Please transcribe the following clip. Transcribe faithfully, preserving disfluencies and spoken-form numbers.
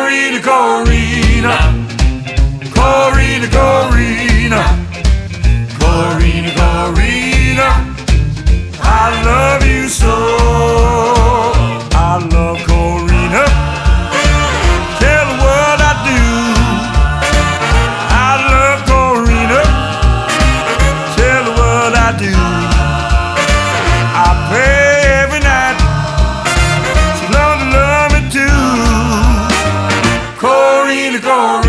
Corrina, Corrina, Corrina, Corrina, Corrina, Corrina, I love you so. I love Corrina. Tell the world I do. I love Corrina. Tell the world I do. I pray every night. She loves to love me too. Corrina, Corrina.